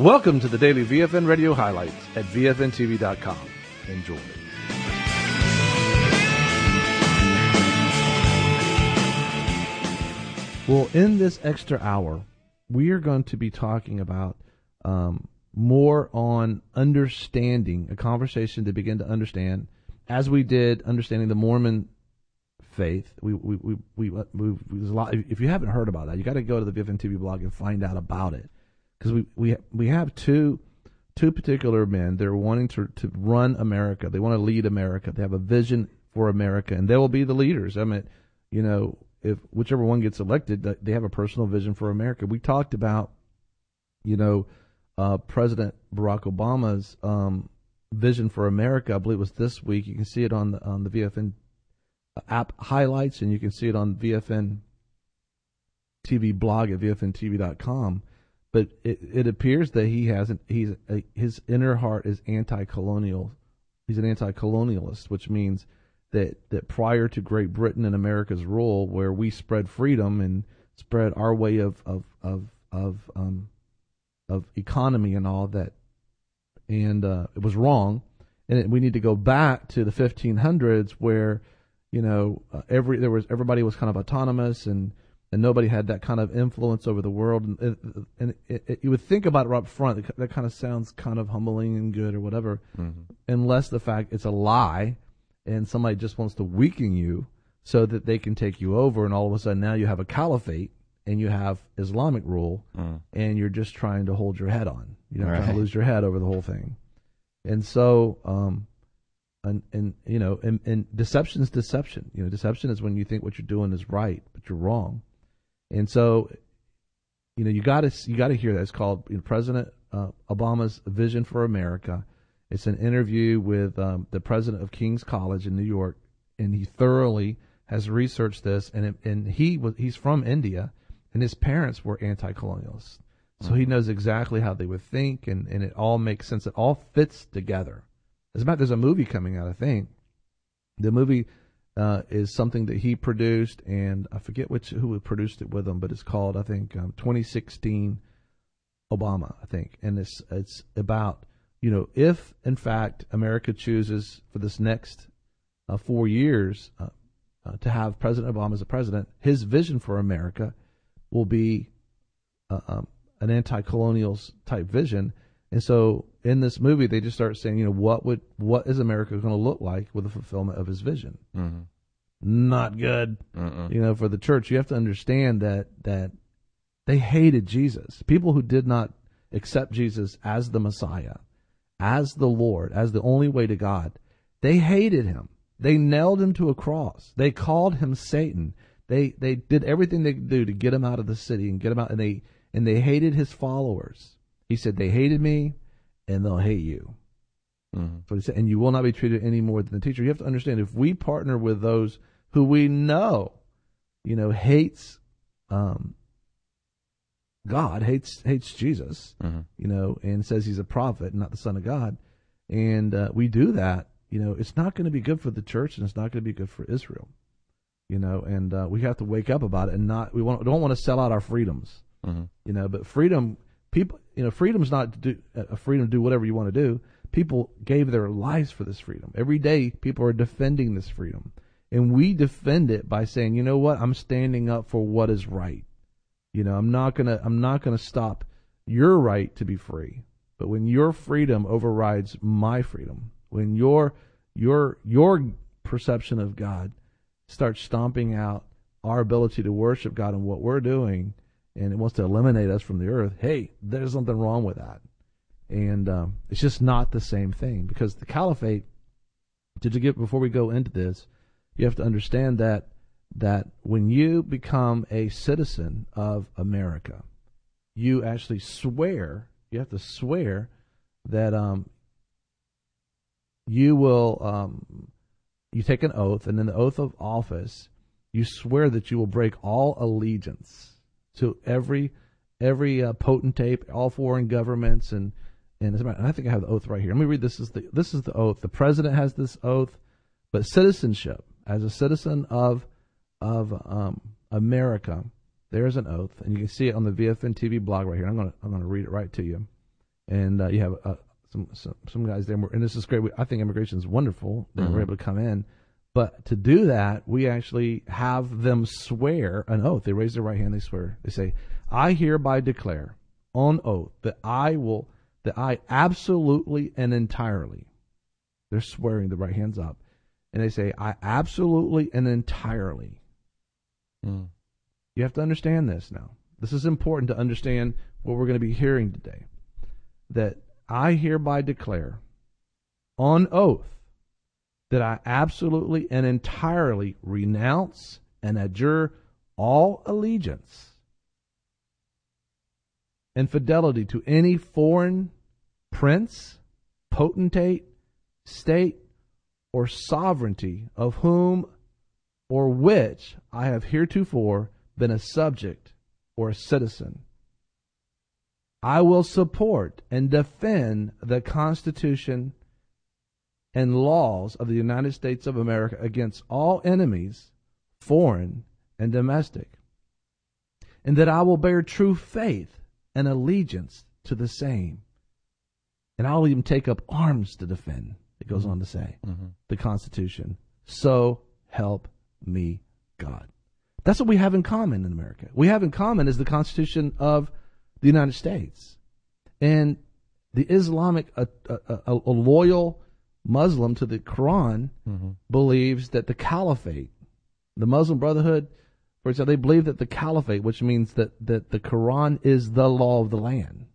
Welcome to the daily VFN Radio highlights at VFNTV.com. Enjoy. Well, in this extra hour, we are going to be talking about more on understanding, a conversation to begin to understand, as we did understanding the Mormon faith. There's a lot. If you haven't heard about that, you got to go to the VFN TV blog and find out about it, because we have two particular men. They're wanting to run America. They want to lead America. They have a vision for America, and they will be the leaders. I mean, you know, if whichever one gets elected, they have a personal vision for America. We talked about, you know, President Barack Obama's vision for America. I believe it was this week. You can see it on the VFN app highlights, and you can see it on VFN TV blog at VFNTV.com. But it appears that his inner heart is anti-colonial. He's an anti-colonialist, which means that prior to Great Britain and America's rule, where we spread freedom and spread our way of economy and all that, and it was wrong, and we need to go back to the 1500s, where, you know, everybody was kind of autonomous, and nobody had that kind of influence over the world, and you would think about it right up front. That kind of sounds kind of humbling and good or whatever, unless the fact it's a lie, and somebody just wants to weaken you so that they can take you over, and all of a sudden now you have a caliphate and you have Islamic rule, and you're just trying to hold your head on. You're not trying to lose your head over the whole thing. And so, and deception is deception. You know, deception is when you think what you're doing is right, but you're wrong. And so, you know, you got to hear that. It's called, you know, President Obama's Vision for America. It's an interview with the president of King's College in New York, and he thoroughly has researched this. And he's from India, and his parents were anti-colonialists, so he knows exactly how they would think, and it all makes sense. It all fits together. As a matter, there's a movie coming out, I think. The movie is something that he produced, and I forget who produced it with him, but it's called, I think, 2016 Obama, I think, and it's about, you know, if in fact America chooses for this next 4 years to have President Obama as a president, his vision for America will be an anti-colonial type vision. And so in this movie, they just start saying, you know, what is America going to look like with the fulfillment of his vision? Not good. You know, for the church, you have to understand that they hated Jesus. People who did not accept Jesus as the Messiah, as the Lord, as the only way to God, they hated him. They nailed him to a cross. They called him Satan. They did everything they could do to get him out of the city and get him out, and they hated his followers. He said, they hated me, and they'll hate you. So he said, and you will not be treated any more than the teacher. You have to understand, if we partner with those who we know, you know, hates God, hates Jesus, you know, and says he's a prophet, not the Son of God, and we do that, you know, it's not going to be good for the church, and it's not going to be good for Israel, you know, and we have to wake up about it, and don't want to sell out our freedoms, you know, but freedom, people, you know, freedom's not a freedom to do whatever you want to do. People gave their lives for this freedom. Every day, people are defending this freedom, and we defend it by saying, you know what, I'm standing up for what is right. You know, I'm not gonna stop your right to be free. But when your freedom overrides my freedom, when your perception of God starts stomping out our ability to worship God and what we're doing, and it wants to eliminate us from the earth, hey, there's something wrong with that. And it's just not the same thing, because the caliphate, before we go into this, you have to understand that when you become a citizen of America, you actually swear, you have to swear that you will, you take an oath, and in the oath of office, you swear that you will break all allegiance to every potentate, all foreign governments, and I think I have the oath right here. Let me read this. This is the oath. The president has this oath, but citizenship, as a citizen of America, there's an oath, and you can see it on the VFN TV blog right here. I'm gonna read it right to you. and you have some guys there, and this is great. I think immigration is wonderful that we're able to come in, but to do that, we actually have them swear an oath. They raise their right hand, they swear. They say, "I hereby declare on oath that I absolutely and entirely." They're swearing the right hands up, and they say, "I absolutely and entirely." You have to understand this now. This is important to understand what we're going to be hearing today. That I hereby declare on oath that I absolutely and entirely renounce and adjure all allegiance and fidelity to any foreign prince, potentate, state, or sovereignty of whom or which I have heretofore been a subject or a citizen. I will support and defend the Constitution and laws of the United States of America against all enemies, foreign and domestic, and that I will bear true faith and allegiance to the same. And I'll even take up arms to defend, it goes on to say, the Constitution. So help me God. That's what we have in common in America. We have in common is the Constitution of the United States. And the Islamic, a loyal Muslim to the Quran, believes that the Caliphate, the Muslim Brotherhood, for example, they believe that the Caliphate, which means that the Quran is the law of the land,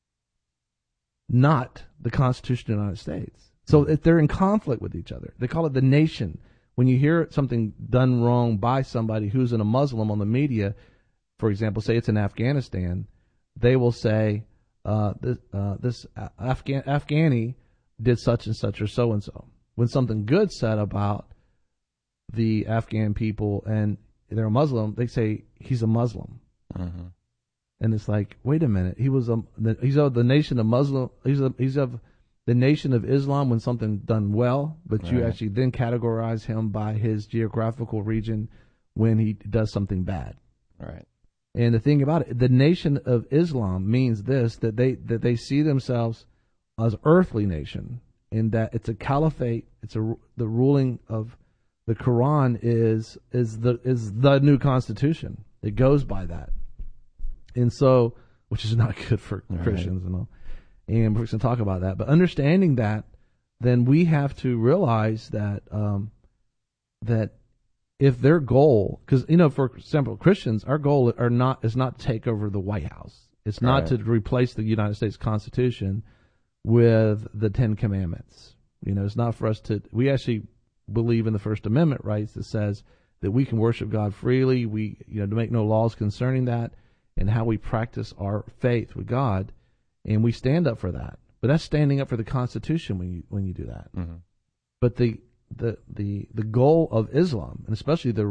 not the Constitution of the United States. So if they're in conflict with each other. They call it the nation. When you hear something done wrong by somebody who's in a Muslim on the media, for example, say it's in Afghanistan, they will say, this Afghani did such and such or so and so. When something good said about the Afghan people and they're a Muslim, they say he's a Muslim. And it's like, wait a minute, he's of the nation of Muslim. He's of the nation of Islam when something done well, but you actually then categorize him by his geographical region when he does something bad. Right. And the thing about it, the nation of Islam means this, that they see themselves as earthly nation, in that it's a caliphate, it's the ruling of the Quran is the new constitution. It goes by that. And so, which is not good for Christians and all. And we're going to talk about that. But understanding that, then we have to realize that that if their goal, because for example, Christians, our goal is not to take over the White House. It's not to replace the United States Constitution with the Ten Commandments. It's not for us to. We actually believe in the First Amendment rights that says that we can worship God freely. We to make no laws concerning that and how we practice our faith with God. And we stand up for that, but that's standing up for the Constitution when you do that. But the goal of Islam, and especially the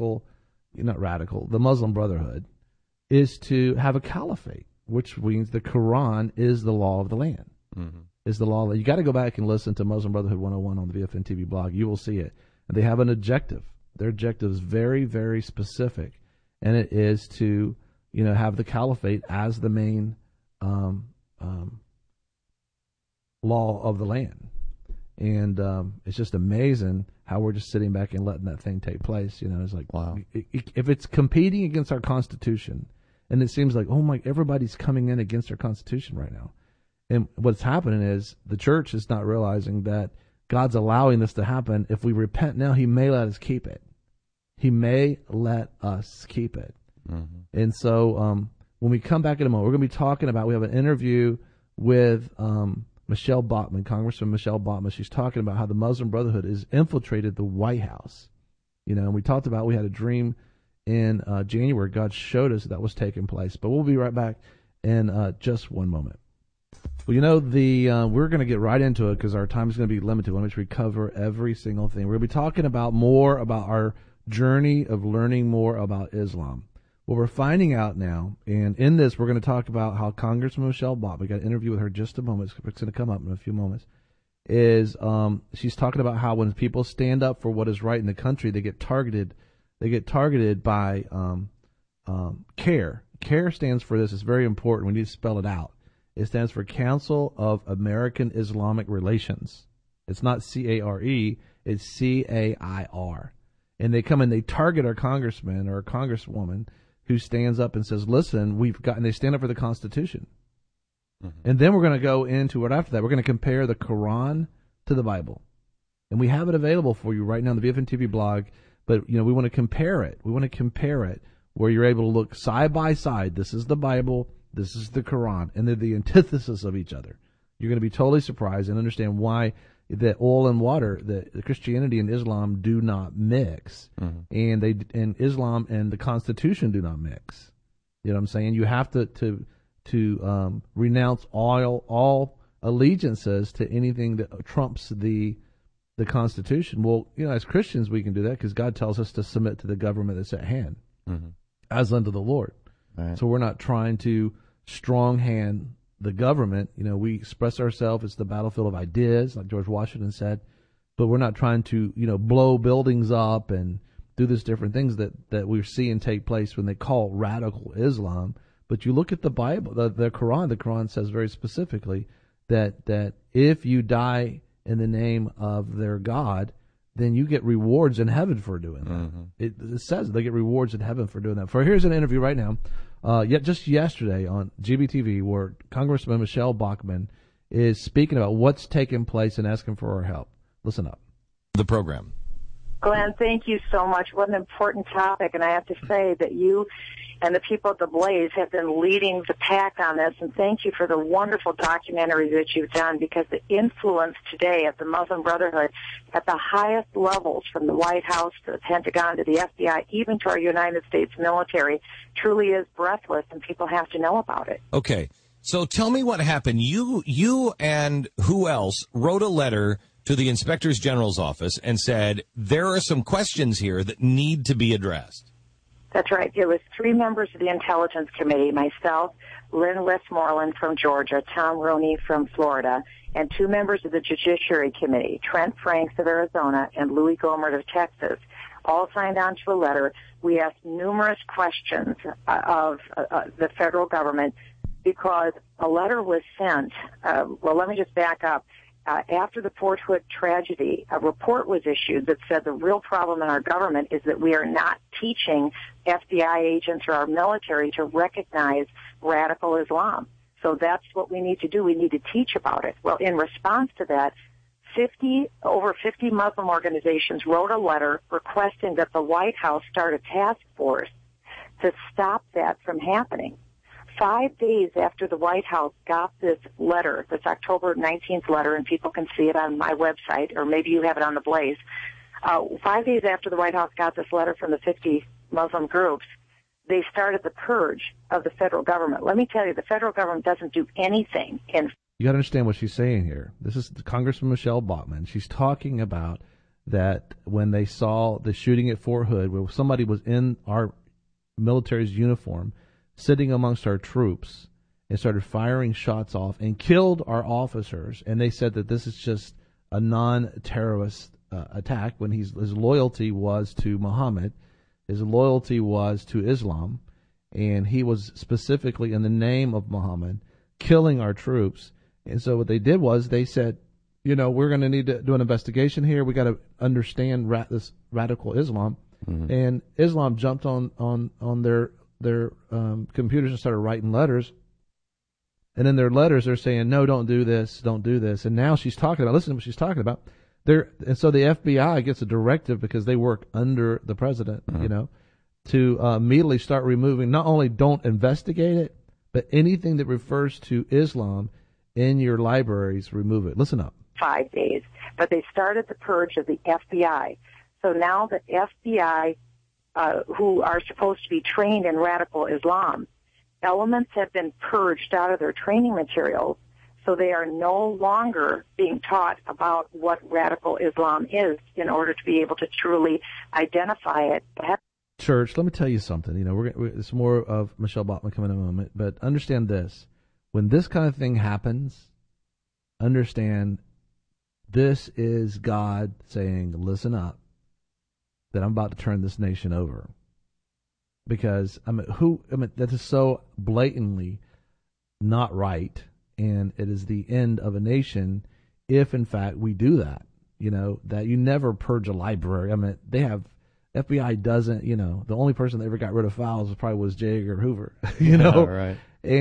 Muslim Brotherhood, is to have a caliphate, which means the Quran is the law of the land. Is the law. You got to go back and listen to Muslim Brotherhood 101 on the VFN TV blog. You will see it. And they have an objective. Their objective is very, very specific, and it is to have the caliphate as the main law of the land. And it's just amazing how we're just sitting back and letting that thing take place. It's like, wow. If it's competing against our Constitution, and it seems like, everybody's coming in against our Constitution right now. And what's happening is the church is not realizing that God's allowing this to happen. If we repent now, He may let us keep it. He may let us keep it. And so when we come back in a moment, we're going to be talking about, we have an interview with Michelle Bachmann, Congressman Michelle Bachmann. She's talking about how the Muslim Brotherhood has infiltrated the White House. And we talked about, we had a dream in January. God showed us that was taking place. But we'll be right back in just one moment. Well, we're going to get right into it because our time is going to be limited. We want to cover every single thing. We're going to be talking about more about our journey of learning more about Islam. What we're finding out now, and in this, we're going to talk about how Congressman Michelle Bachmann, we got an interview with her in just a moment, it's going to come up in a few moments, is she's talking about how when people stand up for what is right in the country, they get targeted. They get targeted by CARE. CARE stands for this. It's very important. We need to spell it out. It stands for Council of American Islamic Relations. It's not CARE, it's CAIR. And they come and they target our congressman or a congresswoman who stands up and says, listen, they stand up for the Constitution. Mm-hmm. And then we're going to go into what after that. We're going to compare the Quran to the Bible. And we have it available for you right now on the BFN TV blog. But, we want to compare it. We want to compare it where you're able to look side by side. This is the Bible. This is the Quran. And they're the antithesis of each other. You're going to be totally surprised and understand why that oil and water, the Christianity and Islam do not mix. Mm-hmm. And Islam and the Constitution do not mix. You know what I'm saying? You have to renounce all allegiances to anything that trumps the Constitution. Well, as Christians, we can do that because God tells us to submit to the government that's at hand, mm-hmm. as unto the Lord. Right. So we're not trying to strong hand the government. We express ourselves. It's the battlefield of ideas, like George Washington said, but we're not trying to, blow buildings up and do these different things that we're seeing take place when they call radical Islam. But you look at the Bible, the Quran says very specifically that if you die in the name of their God, then you get rewards in heaven for doing that. Mm-hmm. It says they get rewards in heaven for doing that. Here's an interview right now, just yesterday on GBTV, where Congressman Michelle Bachmann is speaking about what's taking place and asking for our help. Listen up. The program. Glenn, thank you so much. What an important topic, and I have to say that you and the people at the Blaze have been leading the pack on this, and thank you for the wonderful documentary that you've done, because the influence today of the Muslim Brotherhood at the highest levels, from the White House to the Pentagon to the FBI, even to our United States military, truly is breathless, and people have to know about it. Okay, so tell me what happened. You and who else wrote a letter to the Inspector General's office and said, there are some questions here that need to be addressed. That's right. It was 3 members of the Intelligence Committee, myself, Lynn Westmoreland from Georgia, Tom Roney from Florida, and 2 members of the Judiciary Committee, Trent Franks of Arizona and Louis Gohmert of Texas, all signed on to a letter. We asked numerous questions of the federal government because a letter was sent. Well, let me just back up. After the Fort Hood tragedy, a report was issued that said the real problem in our government is that we are not teaching FBI agents or our military to recognize radical Islam. So that's what we need to do. We need to teach about it. Well, in response to that, over 50 Muslim organizations wrote a letter requesting that the White House start a task force to stop that from happening. 5 days after the White House got this letter, this October 19th letter, and people can see it on my website, or maybe you have it on the Blaze, 5 days after the White House got this letter from the 50 Muslim groups, they started the purge of the federal government. Let me tell you, the federal government doesn't do anything. You got to understand what she's saying here. This is Congressman Michelle Bachmann. She's talking about that when they saw the shooting at Fort Hood, where somebody was in our military's uniform, sitting amongst our troops, and started firing shots off and killed our officers. And they said that this is just a non-terrorist attack, when his loyalty was to Muhammad, his loyalty was to Islam, and he was specifically in the name of Muhammad killing our troops. And so what they did was they said, we're going to need to do an investigation here. We got to understand this radical Islam. Mm-hmm. And Islam jumped on their computers and started writing letters. And in their letters, they're saying, no, don't do this. And now she's talking about, listen to what she's talking about. And so the FBI gets a directive, because they work under the president, mm-hmm. To immediately start removing, not only don't investigate it, but anything that refers to Islam in your libraries, remove it. Listen up. 5 days. But they started the purge of the FBI. So now the FBI, who are supposed to be trained in radical Islam, elements have been purged out of their training materials, so they are no longer being taught about what radical Islam is in order to be able to truly identify it. Church, let me tell you something. It's more of Michelle Bachmann coming in a moment, but understand this. When this kind of thing happens, understand this is God saying, listen up, that I'm about to turn this nation over. Because, that is so blatantly not right and it is the end of a nation if, in fact, we do that. That you never purge a library. I mean, they have FBI doesn't. The only person that ever got rid of files was J. Edgar Hoover. Right.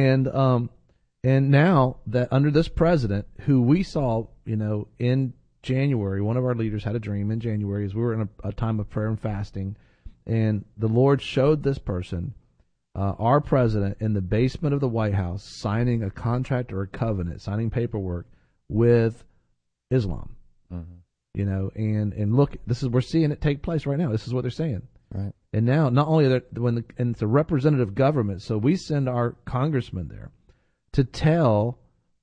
And now that under this president, who we saw, in January, one of our leaders had a dream in January as we were in a time of prayer and fasting, and the Lord showed this person, our president, in the basement of the White House, signing a contract or a covenant, signing paperwork with Islam. And look, we're seeing it take place right now. This is what they're saying. Right. And now, not only that, and it's a representative government, so we send our congressman there to tell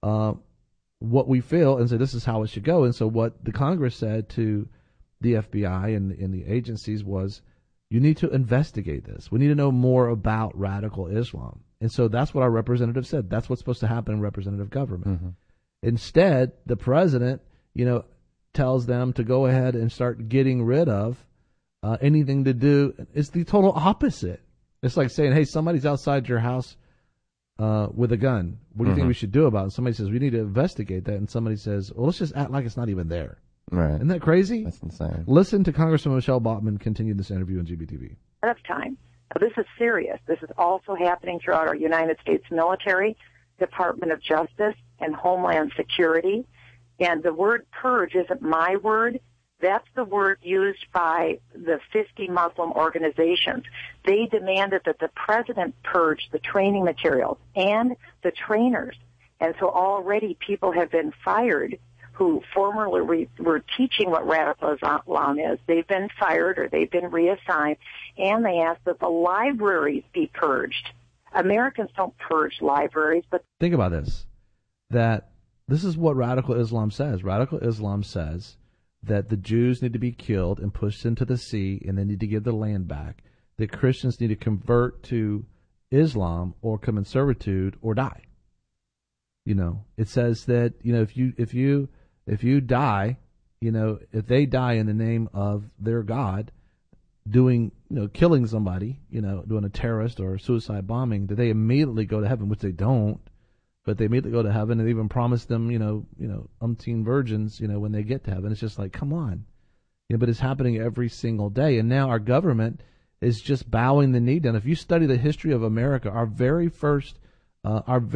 what we feel and say this is how it should go. And so what the Congress said to the FBI and the agencies was, you need to investigate this. We need to know more about radical Islam. And so that's what our representative said. That's what's supposed to happen in representative government. Instead, the president, tells them to go ahead and start getting rid of anything to do. It's the total opposite. It's like saying, hey, somebody's outside your house with a gun. What do you think we should do about it? And somebody says, we need to investigate that. And somebody says, well, let's just act like it's not even there. Right. Isn't that crazy? That's insane. Listen to Congressman Michelle Bachmann continue this interview on GBTV. Of time. Now, this is serious. This is also happening throughout our United States military, Department of Justice, and Homeland Security. And the word purge isn't my word. That's the word used by the 50 Muslim organizations. They demanded that the president purge the training materials and the trainers. And so already people have been fired who formerly were teaching what radical Islam is. They've been fired or they've been reassigned, and they asked that the libraries be purged. Americans don't purge libraries, but... Think about this, that this is what radical Islam says. Radical Islam says that the Jews need to be killed and pushed into the sea, and they need to give the land back. That Christians need to convert to Islam or come in servitude or die. It says that if you die, if they die in the name of their God, doing killing somebody, doing a terrorist or a suicide bombing, that they immediately go to heaven, which they don't. But they immediately go to heaven, and even promise them, umpteen virgins, when they get to heaven. It's just like, come on. But it's happening every single day. And now our government is just bowing the knee down. If you study the history of America, our very first, from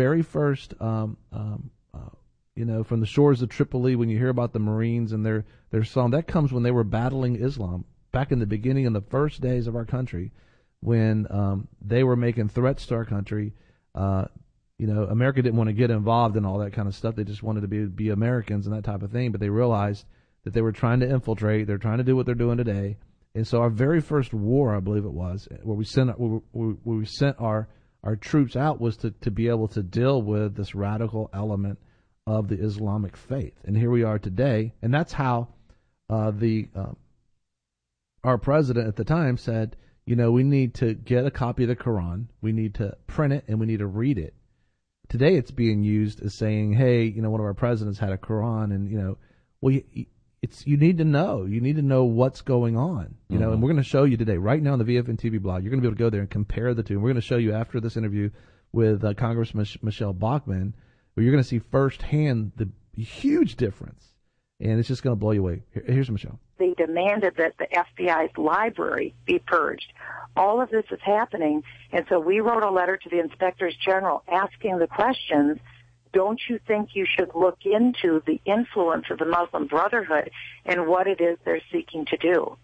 the shores of Tripoli, when you hear about the Marines and their song, that comes when they were battling Islam back in the beginning, in the first days of our country, when they were making threats to our country. America didn't want to get involved in all that kind of stuff. They just wanted to be Americans and that type of thing. But they realized that they were trying to infiltrate. They're trying to do what they're doing today. And so our very first war, I believe it was, where we sent our troops out, was to be able to deal with this radical element of the Islamic faith. And here we are today. And that's how our president at the time said, we need to get a copy of the Quran. We need to print it, and we need to read it. Today it's being used as saying, hey, one of our presidents had a Quran, and, you need to know. You need to know what's going on, and we're going to show you today, right now on the VFN TV blog. You're going to be able to go there and compare the two. And we're going to show you after this interview with Congressman Michelle Bachmann, where you're going to see firsthand the huge difference. And it's just going to blow you away. Here's Michelle. They demanded that the FBI's library be purged. All of this is happening, and so we wrote a letter to the inspectors general asking the questions, don't you think you should look into the influence of the Muslim Brotherhood and what it is they're seeking to do?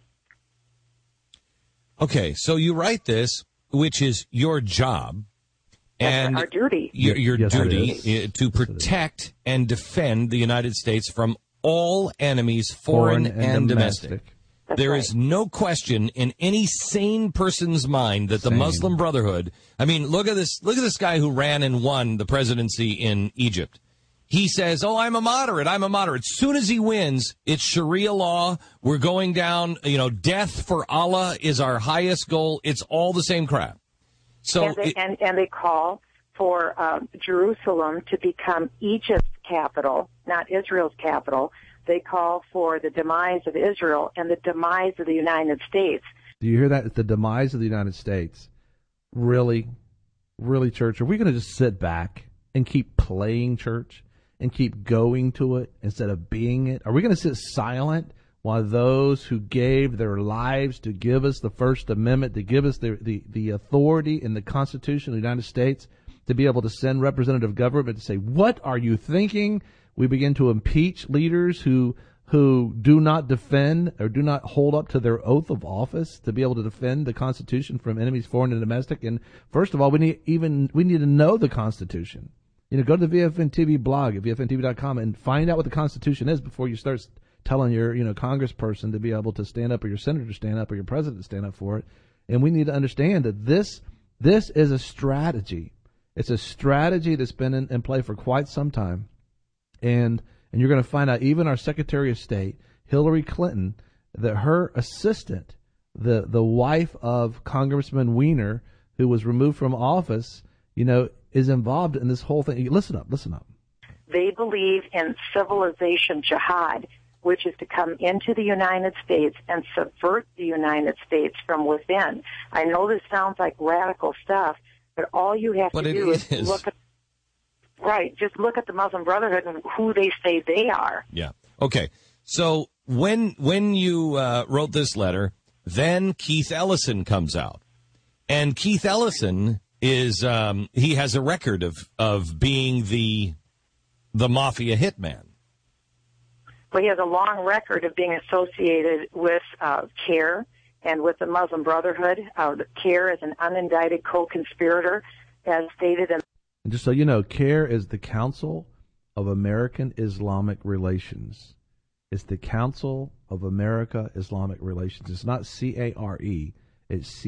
Okay, so you write this, which is your job. And our duty. Your duty to protect and defend the United States from all enemies, foreign and domestic. There is no question in any sane person's mind that the Muslim Brotherhood, I mean, look at this guy who ran and won the presidency in Egypt. He says, I'm a moderate. As soon as he wins, it's Sharia law. We're going down, death for Allah is our highest goal. It's all the same crap. So and they call for Jerusalem to become Egypt's capital, not Israel's capital. They call for the demise of Israel and the demise of the United States. Do you hear that? It's the demise of the United States. Really, church, are we going to just sit back and keep playing church and keep going to it instead of being it? Are we going to sit silent while those who gave their lives to give us the First Amendment, to give us the authority in the Constitution of the United States to be able to send representative government to say, what are you thinking? We begin to impeach leaders who do not defend or do not hold up to their oath of office to be able to defend the Constitution from enemies, foreign and domestic. And first of all, we need to know the Constitution. Go to the VFN TV blog at VFNTV.com and find out what the Constitution is before you start telling your congressperson to be able to stand up, or your senator to stand up, or your president to stand up for it. And we need to understand that this is a strategy. It's a strategy that's been in play for quite some time. And you're going to find out even our Secretary of State, Hillary Clinton, that her assistant, the wife of Congressman Weiner, who was removed from office, is involved in this whole thing. Listen up. They believe in civilization jihad, which is to come into the United States and subvert the United States from within. I know this sounds like radical stuff, but all you have to do is look at just look at the Muslim Brotherhood and who they say they are. Yeah. Okay. So when you wrote this letter, then Keith Ellison comes out, and Keith Ellison is he has a record of being the mafia hitman. Well, he has a long record of being associated with CARE and with the Muslim Brotherhood. CARE is an unindicted co-conspirator, as stated in. And just so you know, CARE is the Council of American Islamic Relations. It's the Council of America Islamic Relations. It's not CARE, it's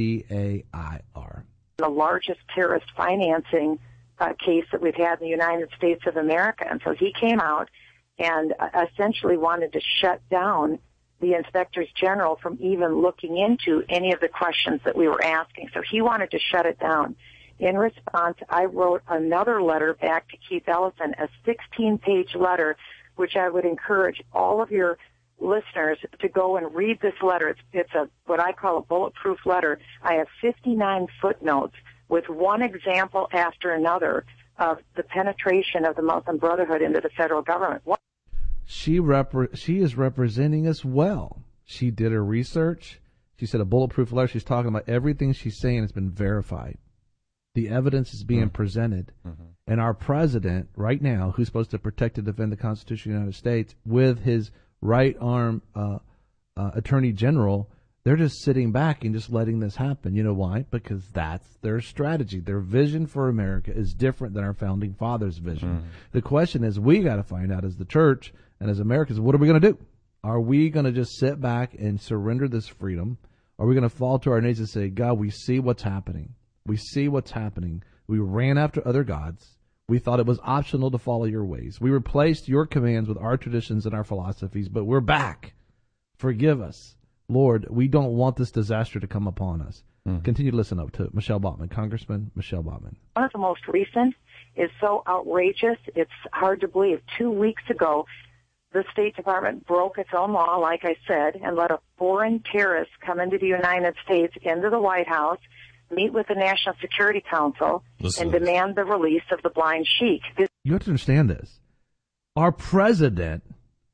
CAIR. The largest terrorist financing case that we've had in the United States of America. And so he came out and essentially wanted to shut down the inspectors general from even looking into any of the questions that we were asking. So he wanted to shut it down. In response, I wrote another letter back to Keith Ellison, a 16-page letter, which I would encourage all of your listeners to go and read this letter. It's what I call a bulletproof letter. I have 59 footnotes with one example after another of the penetration of the Muslim Brotherhood into the federal government. She is representing us well. She did her research. She said a bulletproof letter. She's talking about everything she's saying has been verified. The evidence is being presented. Mm-hmm. And our president right now, who's supposed to protect and defend the Constitution of the United States, with his right arm attorney general, they're just sitting back and just letting this happen. You know why? Because that's their strategy. Their vision for America is different than our founding fathers' vision. Mm-hmm. The question is, we got to find out as the church and as Americans, what are we going to do? Are we going to just sit back and surrender this freedom? Are we going to fall to our knees and say, God, we see what's happening. We see what's happening. We ran after other gods. We thought it was optional to follow your ways. We replaced your commands with our traditions and our philosophies, but we're back. Forgive us. Lord, we don't want this disaster to come upon us. Mm-hmm. Continue to listen up to Michelle Bachmann, Congressman Michelle Bachmann. One of the most recent is so outrageous, it's hard to believe. 2 weeks ago, the State Department broke its own law, like I said, and let a foreign terrorist come into the United States, into the White House, meet with the National Security Council, and demand the release of the blind sheik. You have to understand this. Our president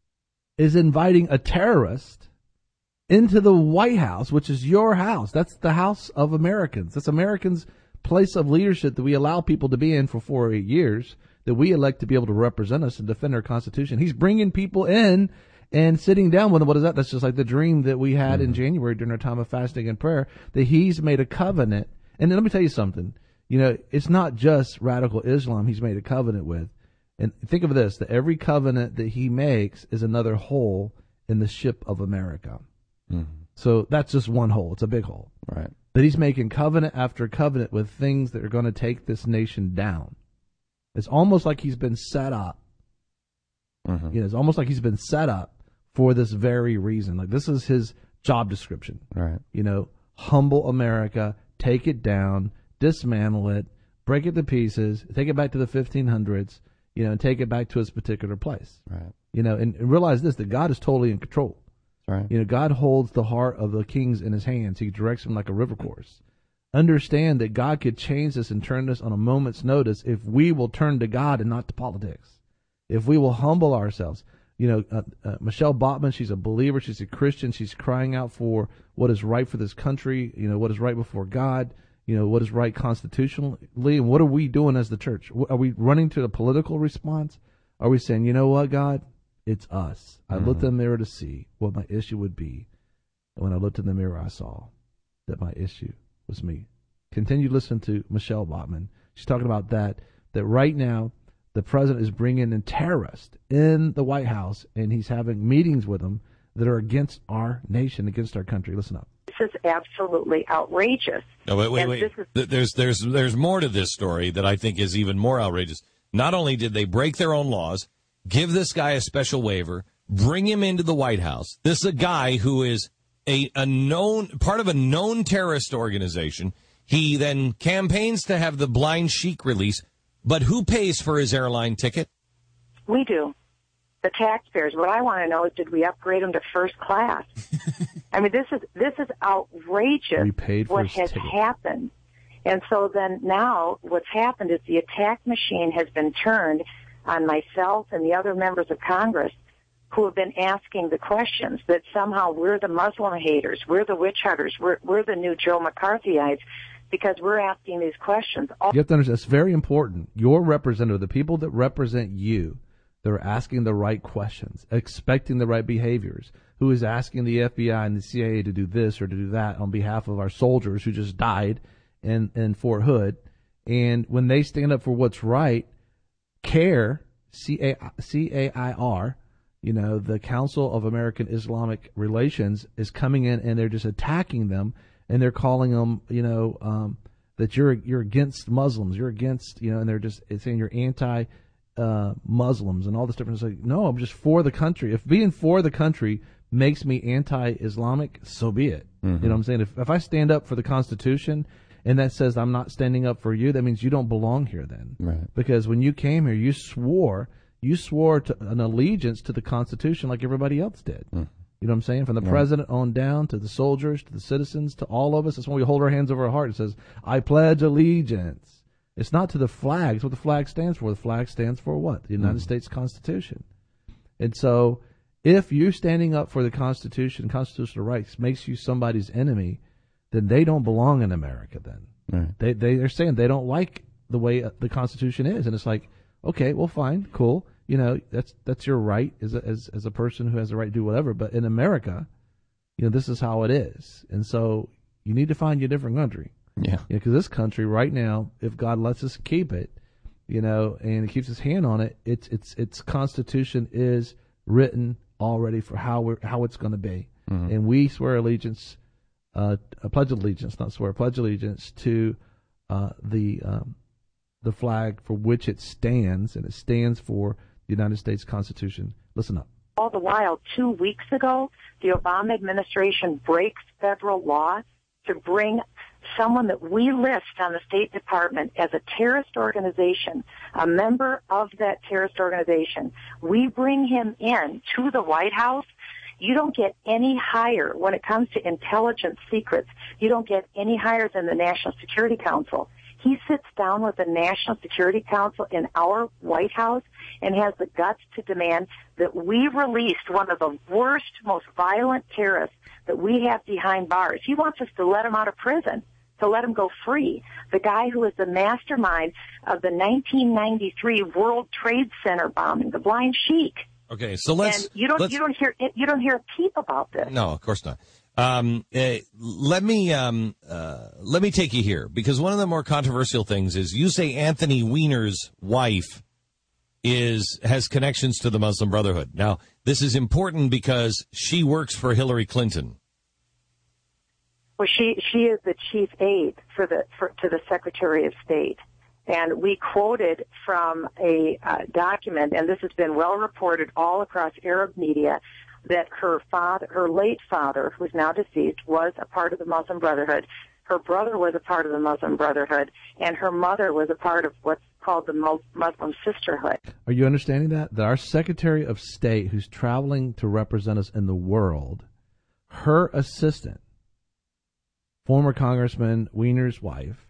is inviting a terrorist into the White House, which is your house. That's the house of Americans. That's Americans' place of leadership that we allow people to be in for 4 or 8 years, that we elect to be able to represent us and defend our Constitution. He's bringing people in and sitting down with them. What is that? That's just like the dream that we had in January during our time of fasting and prayer, that he's made a covenant. And let me tell you something. It's not just radical Islam he's made a covenant with. And think of this, that every covenant that he makes is another hole in the ship of America. Mm-hmm. So that's just one hole. It's a big hole. Right. But he's making covenant after covenant with things that are going to take this nation down. It's almost like he's been set up. Mm-hmm. It's almost like he's been set up for this very reason. Like, this is his job description. Right. Humble America, take it down, dismantle it, break it to pieces, take it back to the 1500s, and take it back to its particular place. Right. And realize this, that God is totally in control. Right. God holds the heart of the kings in his hands. He directs them like a river course. understand that God could change this and turn this on a moment's notice if we will turn to God and not to politics. If we will humble ourselves. Michelle Bachmann, she's a believer. She's a Christian. She's crying out for what is right for this country, what is right before God, what is right constitutionally. And what are we doing as the church? Are we running to a political response? Are we saying, you know what, God? It's us. I looked in the mirror to see what my issue would be. And when I looked in the mirror, I saw that my issue was me. Continue listening to Michelle Bachmann. She's talking about that right now the president is bringing in terrorists in the White House, and he's having meetings with them that are against our nation, against our country. Listen up. This is absolutely outrageous. No, wait. There's more to this story that I think is even more outrageous. Not only did they break their own laws, give this guy a special waiver, bring him into the White House. This is a guy who is a known part of a known terrorist organization. He then campaigns to have the Blind Sheik release. But who pays for his airline ticket? We do. The taxpayers. What I want to know is, did we upgrade him to first class? I mean, this is outrageous. We paid for what his has ticket. happened. And so then now what's happened is the attack machine has been turned on myself and the other members of Congress who have been asking the questions, that somehow we're the Muslim haters, we're the witch hunters, we're the new Joe McCarthyites, because we're asking these questions. You have to understand, it's very important. Your representative, the people that represent you, they're asking the right questions, expecting the right behaviors, who is asking the FBI and the CIA to do this or to do that on behalf of our soldiers who just died in Fort Hood. And when they stand up for what's right, CAIR, C-A-I-R, the Council of American Islamic Relations is coming in and they're just attacking them. And they're calling them, that you're against Muslims, you're against, and they're just saying you're anti-Muslims and all this different. It's like, no, I'm just for the country. If being for the country makes me anti-Islamic, so be it. You know what I'm saying? If I stand up for the Constitution and that says I'm not standing up for you, that means you don't belong here then. Right. Because when you came here, you swore to an allegiance to the Constitution like everybody else did. You know what I'm saying? From the president on down to the soldiers, to the citizens, to all of us. That's when we hold our hands over our heart. It says, I pledge allegiance. It's not to the flag. It's what the flag stands for. The flag stands for what? The United States Constitution. And so if you standing up for the Constitution, constitutional rights, makes you somebody's enemy, then they don't belong in America then. Right. They're saying they don't like the way the Constitution is. And it's like, okay, well, fine, cool. That's your right as a person who has the right to do whatever. But in America, this is how it is. And so you need to find you a different country. Yeah. Because this country right now, if God lets us keep it, and He keeps His hand on it, its Constitution is written already for how it's going to be. And we swear allegiance, pledge allegiance to the flag for which it stands, and it stands for the United States Constitution. Listen up. All the while, 2 weeks ago, the Obama administration breaks federal law to bring someone that we list on the State Department as a terrorist organization, a member of that terrorist organization. We bring him in to the White House. You don't get any higher when it comes to intelligence secrets. You don't get any higher than the National Security Council. He sits down with the National Security Council in our White House and has the guts to demand that we released one of the worst, most violent terrorists that we have behind bars. He wants us to let him out of prison, to let him go free. The guy who was the mastermind of the 1993 World Trade Center bombing, the Blind Sheik. Okay, so let's. And you don't hear a peep about this. No, of course not. Let me take you here, because one of the more controversial things is you say Anthony Weiner's wife has connections to the Muslim Brotherhood. Now, this is important because she works for Hillary Clinton. Well, she is the chief aide to the Secretary of State. And we quoted from a document, and this has been well reported all across Arab media, that her late father, who's now deceased, was a part of the Muslim Brotherhood. Her brother was a part of the Muslim Brotherhood, and her mother was a part of what's called the Muslim Sisterhood. Are you understanding that? That our Secretary of State, who's traveling to represent us in the world, her assistant former Congressman Weiner's wife,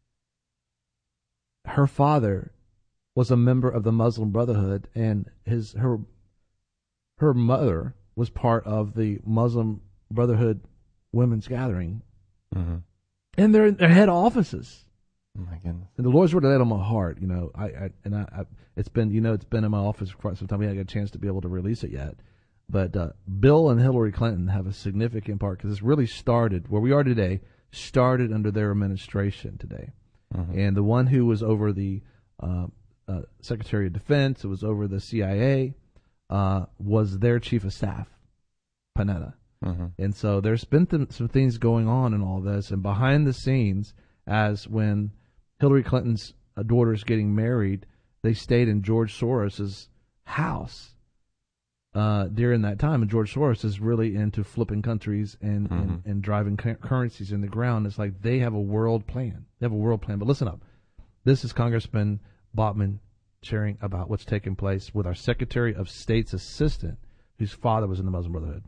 her father was a member of the Muslim Brotherhood, and her mother was part of the Muslim Brotherhood women's gathering, and they're in their head offices. Oh my goodness! And the Lord's word laid on my heart. It's been in my office for quite some time. We haven't got a chance to be able to release it yet, but Bill and Hillary Clinton have a significant part because this really started where we are today. Started under their administration today, and the one who was over the Secretary of Defense, who was over the CIA, was their chief of staff, Panetta. And so there's been some things going on in all this, and behind the scenes, as when Hillary Clinton's daughter's getting married, they stayed in George Soros's house during that time. And George Soros is really into flipping countries and driving currencies in the ground. It's like they have a world plan. But listen up. This is Congressman Botman sharing about what's taking place with our Secretary of State's assistant, whose father was in the Muslim Brotherhood.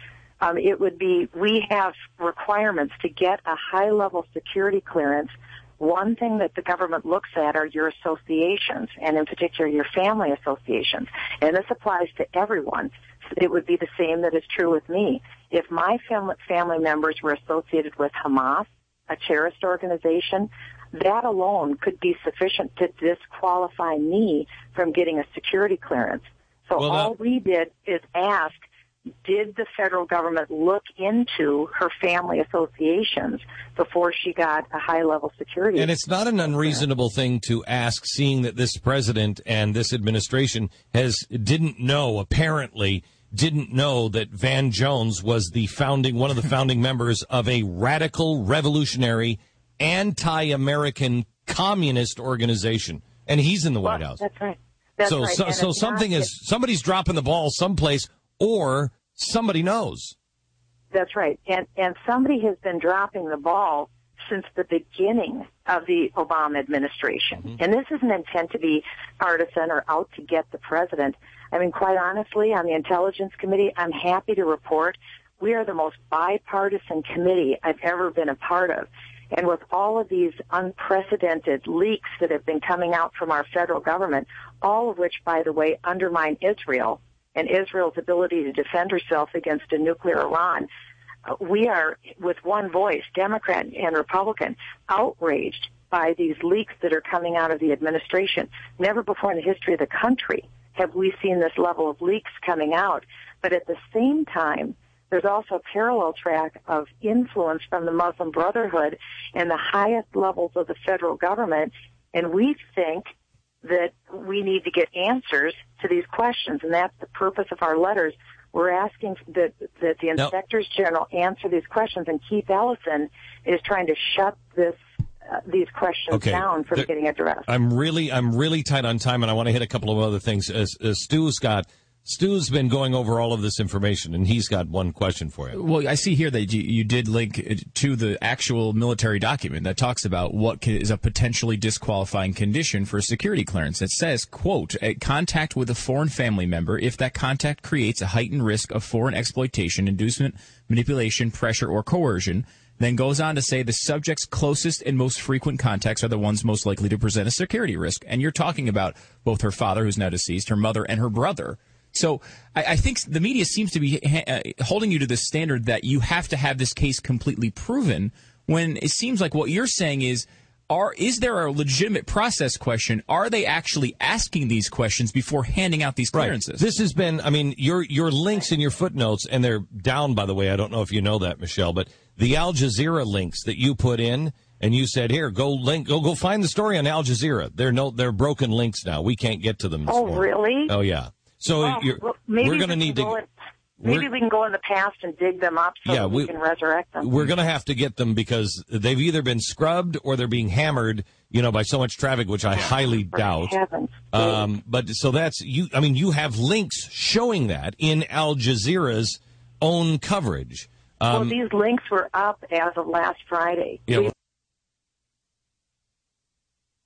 We have requirements to get a high-level security clearance. One thing that the government looks at are your associations, and in particular your family associations. And this applies to everyone. It would be the same that is true with me. If my family members were associated with Hamas, a terrorist organization, that alone could be sufficient to disqualify me from getting a security clearance. So all we did is ask, did the federal government look into her family associations before she got a high-level security? And it's not an unreasonable thing to ask, seeing that this president and this administration didn't know that Van Jones was one of the founding members of a radical, revolutionary, anti-American communist organization, and he's in the White House. That's right. So somebody's dropping the ball someplace, or somebody knows. That's right. And somebody has been dropping the ball since the beginning of the Obama administration. And this isn't intent to be partisan or out to get the president. I mean, quite honestly, on the Intelligence Committee, I'm happy to report we are the most bipartisan committee I've ever been a part of. And with all of these unprecedented leaks that have been coming out from our federal government, all of which, by the way, undermine Israel and Israel's ability to defend herself against a nuclear Iran, we are, with one voice, Democrat and Republican, outraged by these leaks that are coming out of the administration. Never before in the history of the country have we seen this level of leaks coming out. But at the same time, there's also a parallel track of influence from the Muslim Brotherhood and the highest levels of the federal government, and we think that we need to get answers to these questions, and that's the purpose of our letters. We're asking that the inspectors general answer these questions, and Keith Ellison is trying to shut these questions down from getting addressed. I'm really tight on time, and I want to hit a couple of other things. Stu's been going over all of this information, and he's got one question for you. Well, I see here that you did link to the actual military document that talks about what is a potentially disqualifying condition for a security clearance. It says, quote, contact with a foreign family member if that contact creates a heightened risk of foreign exploitation, inducement, manipulation, pressure, or coercion. Then goes on to say the subject's closest and most frequent contacts are the ones most likely to present a security risk. And you're talking about both her father, who's now deceased, her mother, and her brother. So I think the media seems to be holding you to the standard that you have to have this case completely proven, when it seems like what you're saying is there a legitimate process question? Are they actually asking these questions before handing out these clearances? Right. This has been, your links in your footnotes, and they're down, by the way. I don't know if you know that, Michelle, but the Al Jazeera links that you put in, and you said, here, go find the story on Al Jazeera. They're broken links now. We can't get to them this morning. Really? Oh, yeah. So we're going to need to... Maybe we can go in the past and dig them up so we can resurrect them. We're going to have to get them because they've either been scrubbed or they're being hammered, by so much traffic, which I highly doubt. But so that's you. I mean, you have links showing that in Al Jazeera's own coverage. Well, these links were up as of last Friday. Yeah.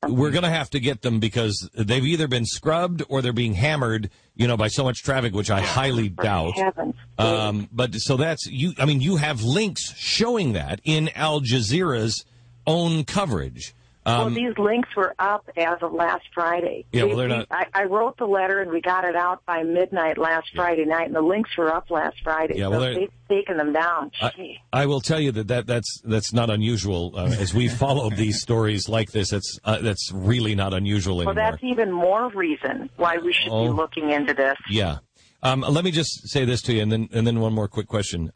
we're going to have to get them because they've either been scrubbed or they're being hammered, by so much traffic, which I highly doubt. But so that's you. I mean, you have links showing that in Al Jazeera's own coverage. Well, these links were up as of last Friday. Yeah, well, they're not. I wrote the letter, and we got it out by midnight last Friday night, and the links were up last Friday. Yeah, well, so they've taken them down. I will tell you that's not unusual. As we followed these stories like this, that's really not unusual anymore. Well, that's even more reason why we should be looking into this. Yeah. Let me just say this to you, and then one more quick question.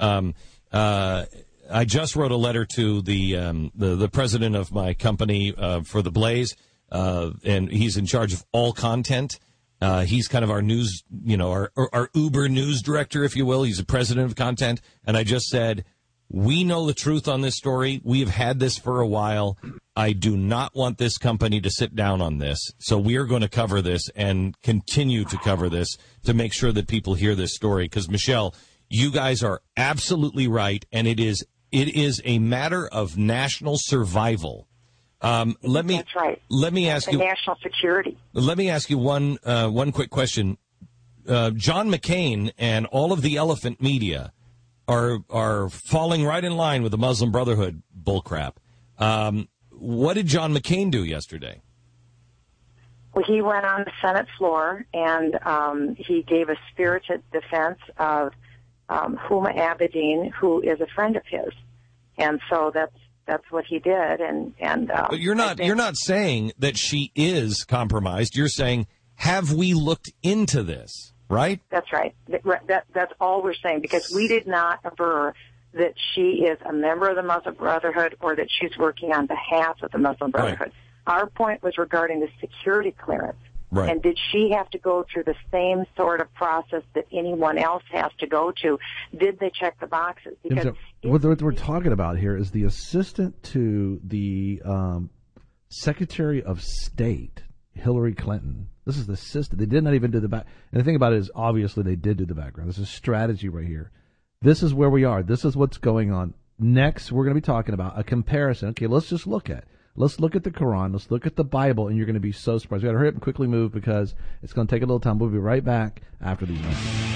I just wrote a letter to the president of my company for the Blaze, and he's in charge of all content. He's kind of our news, our Uber news director, if you will. He's the president of content. And I just said, we know the truth on this story. We have had this for a while. I do not want this company to sit down on this. So we are going to cover this and continue to cover this to make sure that people hear this story. Because, Michelle, you guys are absolutely right, and it is a matter of national survival. That's right. Let me ask you national security. Let me ask you one quick question. John McCain and all of the elephant media are falling right in line with the Muslim Brotherhood bullcrap. What did John McCain do yesterday? Well, he went on the Senate floor and he gave a spirited defense of Huma Abedin, who is a friend of his, and so that's what he did. But you're not saying that she is compromised. You're saying, have we looked into this? Right. That's right. That's all we're saying, because we did not aver that she is a member of the Muslim Brotherhood or that she's working on behalf of the Muslim Brotherhood. Right. Our point was regarding the security clearance. Right. And did she have to go through the same sort of process that anyone else has to go to? Did they check the boxes? Because what we're talking about here is the assistant to the Secretary of State, Hillary Clinton. This is the assistant. They did not even do the back. And the thing about it is, obviously, they did do the background. This is strategy right here. This is where we are. This is what's going on. Next, we're going to be talking about a comparison. Okay, let's just look at the Quran. Let's look at the Bible, and you're going to be so surprised. We got to hurry up and quickly move because it's going to take a little time. We'll be right back after these messages.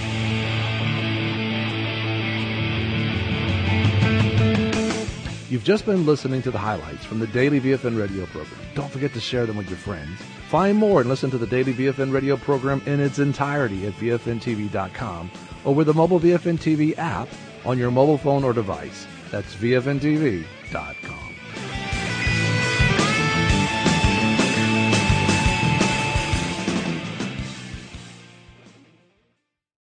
You've just been listening to the highlights from the Daily VFN radio program. Don't forget to share them with your friends. Find more and listen to the Daily VFN radio program in its entirety at VFNTV.com or with the mobile VFN TV app on your mobile phone or device. That's VFNTV.com.